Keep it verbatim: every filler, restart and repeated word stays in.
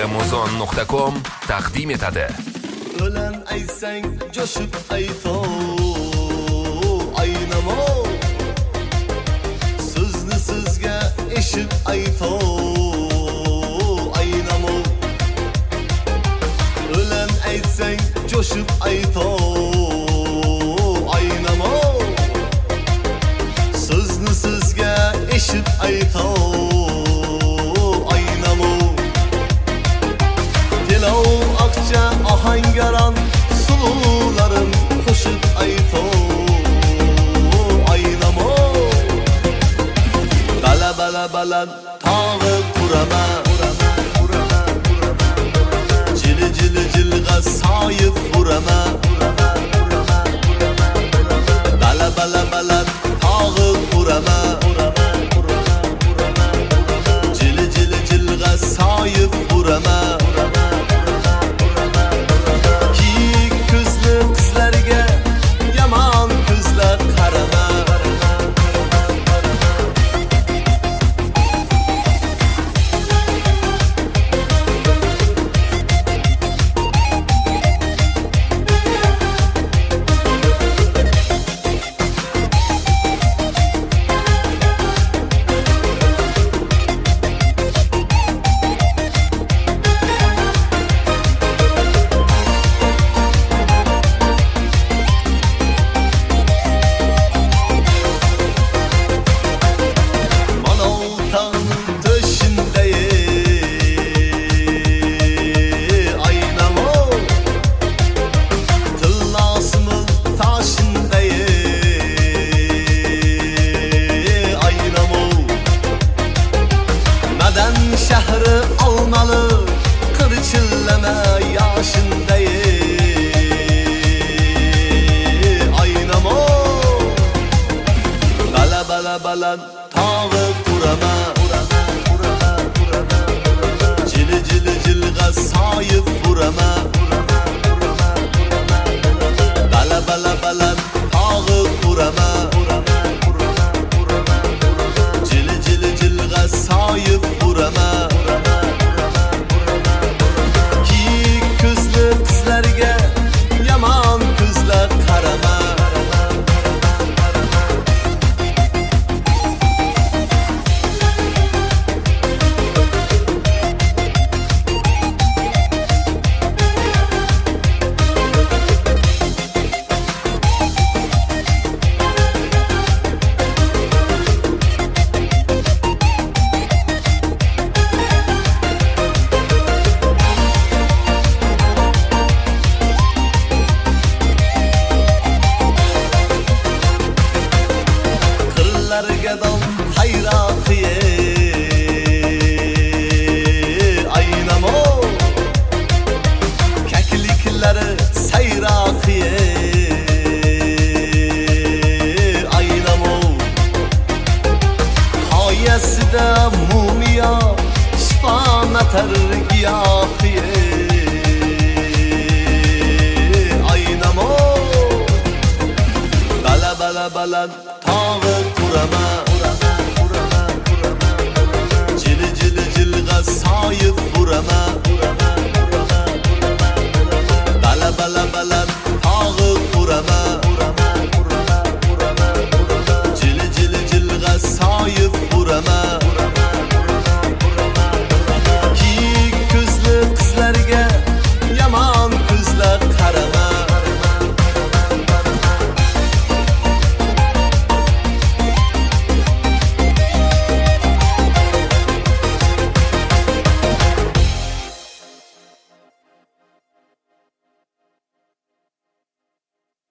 muzon nuqta com taqdim etadi. O'lan aysang jo'shib ayto aynamo, so'zni sizga eshib ayto aynamo. O'lan aysang jo'shib ayto aynamo, so'zni sizga eshib ayto aynamo. Tilov aqcha ohangaron sulularim qo'shib ayto aynamo. Bala bala balan tog'i qurama, jili jili jilg'a soyib urama. Bala bala balan tog'i qurama, jili jili jilg'a soyib urama. Qizlarga yomon ko'zlar qarama. Şehri olmalı kırçıllama yaşındayım aynamo. Bala bala balan tağı kurama, cili cili cilga sayıp vurama. Bala bala balan tağı kurama, cili cili cilga sayıp vurama. Qizlarga yomon ko'zlar qarama. Gadam hayraqiye aynamo, kakliklari sayraqiye aynamo. Qoyasida mumiyo shifanatar giyohiye aynamo. Bala bala balan tog'i qurama, jili jili jilg'a soyib urama. Bala bala balan tog'i qurama,